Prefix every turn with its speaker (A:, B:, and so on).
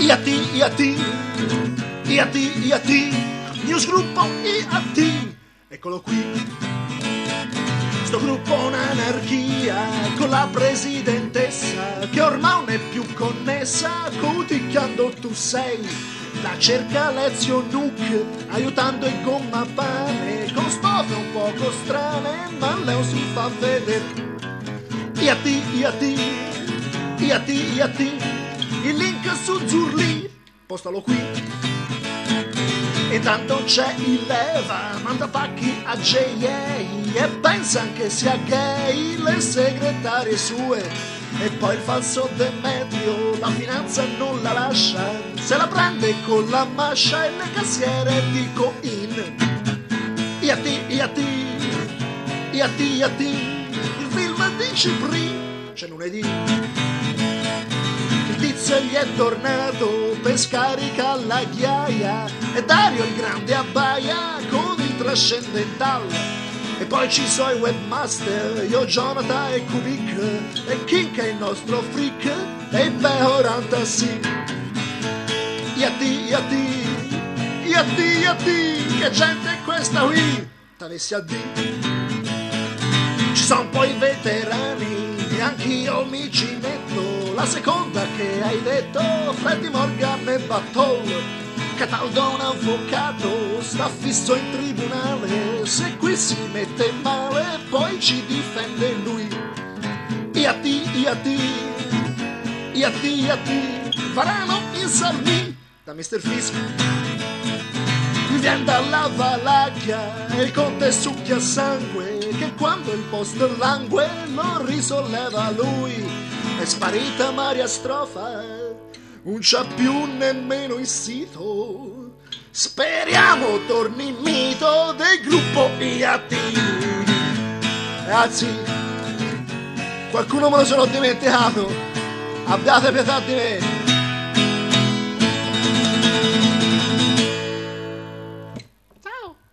A: IAT, IAT, IAT, IAT, newsgruppo IAT, eccolo qui. Sto gruppo è un'anarchia con la presidentessa che ormai non è più connessa, cuticchiando tu sei. La cerca Lezio Nuc, aiutando il gomma pane, con stofe un poco strane, ma lei si fa vedere. IAT, IAT, IAT, IAT, il link su Zurli, postalo qui. Intanto c'è il leva, manda pacchi a JA e pensa anche sia gay, le segretarie sue. E poi il falso Demetrio, la finanza non la lascia, se la prende con la mascia e le cassiere di coin. IAT, IAT, IAT, IAT, il film di Cipri, c'è lunedì. Il tizio gli è tornato per scaricare la ghiaia e Dario il grande abbaia con il trascendental. E poi ci sono i webmaster, io, Jonathan e Kubik, e King è il nostro freak, e il Behoranta sì. IAT, IAT, IAT, IAT, che gente è questa qui? T'avessi a dire. Ci sono poi i veterani, e anch'io mi ci metto, la seconda che hai detto, Freddy Morgan e Battole. Cataldo un avvocato, sta fisso in tribunale, se qui si mette male poi ci difende lui. IAT, IAT, IAT, IAT, Varano in Salvi, da Mr. Fisk. Mi viene dalla Valacchia e il conte succhia sangue, che quando il post langue lo risolleva lui. È sparita Maria Strofa, non c'ha più nemmeno il sito. Speriamo torni il mito del gruppo IAT. Ragazzi, qualcuno me lo sono dimenticato, abbiate pietà di me.